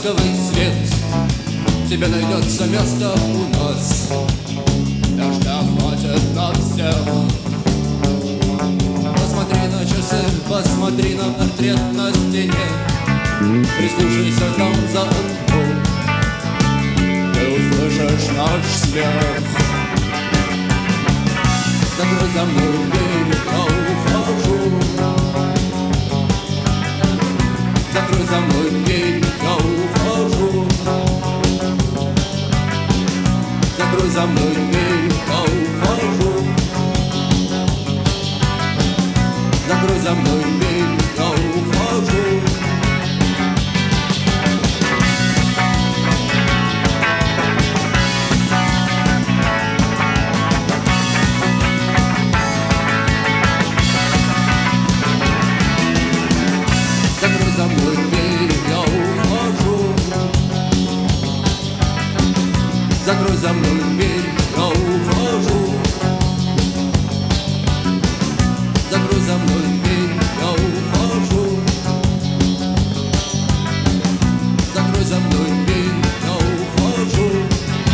ласковый свет, тебе найдется место у нас. Дождя хватит на всех. Посмотри на часы, посмотри на портрет на стене, прислушайся там за окном, ты услышишь наш смех. Закрой за мной дверь, я ухожу. Закрой за мной дверь, я ухожу. Закрой за мной дверь, я ухожу. Закрой за мной дверь, я ухожу. Закрой за мной дверь, я ухожу. Закрой за мной дверь, я ухожу. Закрой за мной дверь, я ухожу. Закрой за мной дверь, я ухожу.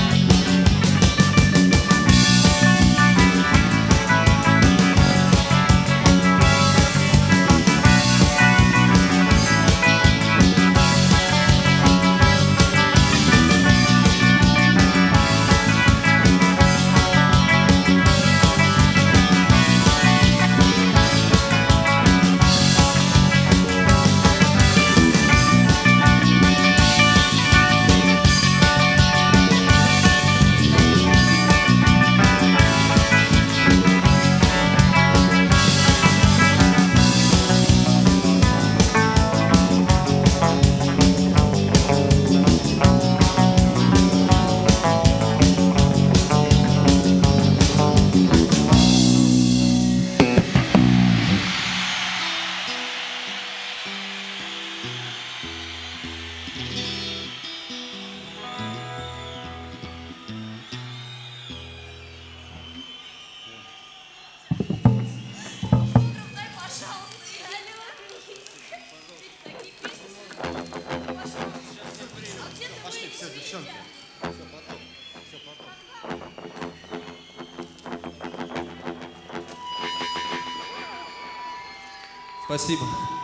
Спасибо.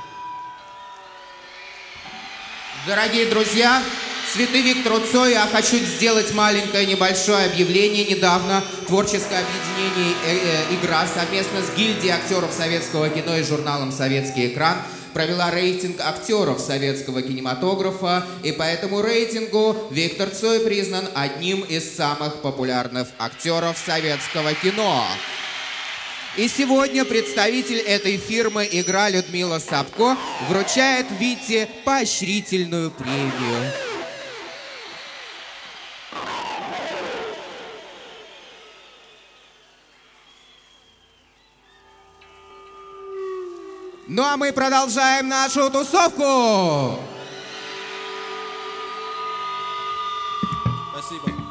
Дорогие друзья, цветы Виктору Цою, я хочу сделать маленькое небольшое объявление. Недавно творческое объединение «Игра» совместно с гильдией актеров советского кино и журналом «Советский экран» провела рейтинг актеров советского кинематографа, и по этому рейтингу Виктор Цой признан одним из самых популярных актеров советского кино. И сегодня представитель этой фирмы «Игра» Людмила Сапко вручает Вите поощрительную премию. Ну а мы продолжаем нашу тусовку! Спасибо.